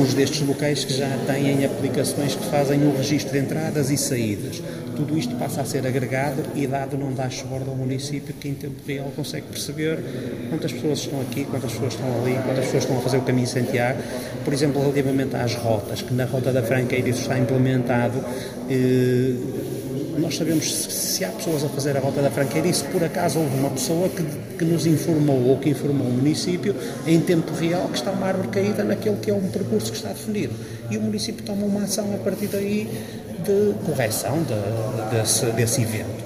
alguns destes locais que já têm aplicações que fazem o registro de entradas e saídas. Tudo isto passa a ser agregado e dado num dashboard ao município que em tempo real consegue perceber quantas pessoas estão aqui, quantas pessoas estão ali, quantas pessoas estão a fazer o caminho de Santiago. Por exemplo, relativamente às rotas, que na Rota da Franqueira isso está implementado, nós sabemos se há pessoas a fazer a Rota da Franqueira e se por acaso houve uma pessoa que nos informou ou que informou o município em tempo real que está uma árvore caída naquele que é um percurso que está definido. E o município toma uma ação a partir daí de correção desse evento.